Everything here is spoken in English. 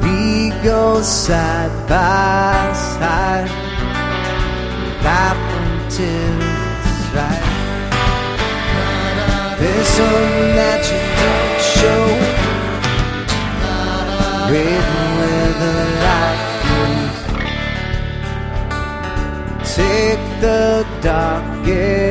We go side by side, life until it's right. There's something that you don't show, waiting where the light goes. Take the darkest